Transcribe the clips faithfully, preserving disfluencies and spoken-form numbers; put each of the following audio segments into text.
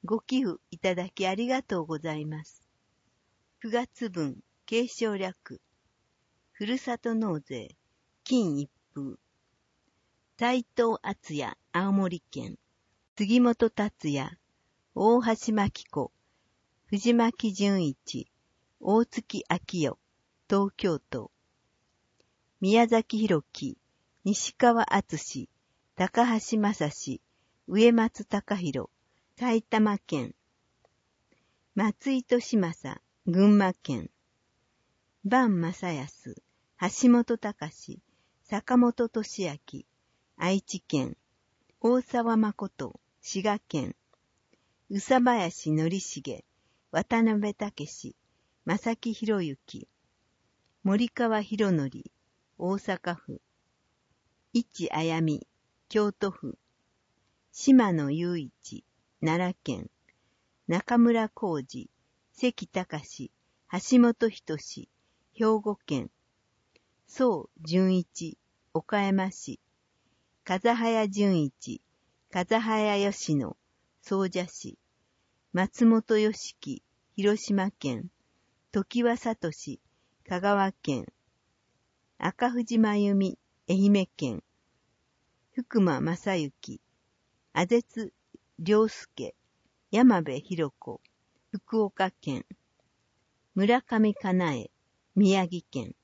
ご寄付いただきありがとうございます。くがつ分、継承略。ふるさと納税、金一封。斉藤敦也、青森県。杉本達也、大橋真紀子。藤巻純一、大月昭代、東京都。宮崎弘樹、西川敦、高橋正史、植松隆弘、埼玉県。松井利正、群馬県。坂正康、橋本隆、坂本俊明、愛知県。大沢誠、滋賀県。宇佐林則重、渡辺武、正木博之。森川博則、大阪府。市あやみ、京都府。島野雄一、奈良県。中村浩二、関隆、橋本仁、兵庫県。宋純一、岡山市。風早純一、風早吉野、総社市。松本良樹、広島県。常盤聡、香川県。赤藤真由美、愛媛県。福間正幸、阿絶良介、山部博子、福岡県。村上かなえ、宮城県。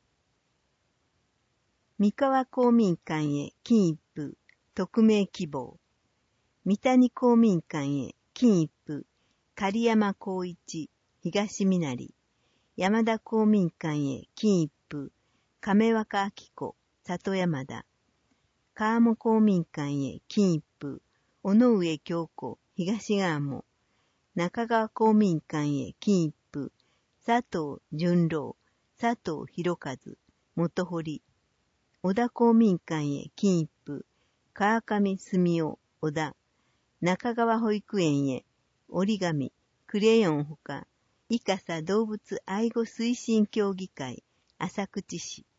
三河公民館へ金一封、匿名希望。三谷公民館へ金一封、狩山光一、東みなり。山田公民館へ金一封、亀若明子、里山田。川面公民館へ金一封、尾上京子、東川も。中川公民館へ金一封、佐藤純郎、佐藤博和、元堀。小田公民館へ金一封、川上澄夫、小田。中川保育園へ折り紙、クレヨンほか、伊笠動物愛護推進協議会、浅口市。